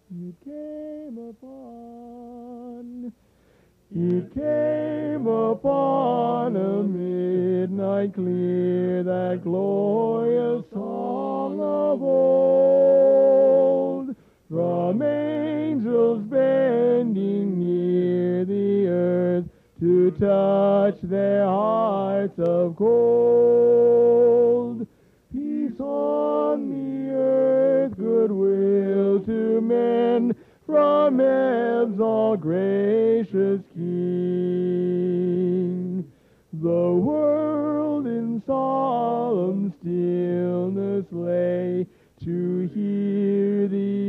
It came upon a midnight clear, that glorious song of old, from angels bending near the earth to touch their hearts of gold. Peace on the earth, goodwill to men, from heaven's all gracious King. The world in solemn stillness lay to hear the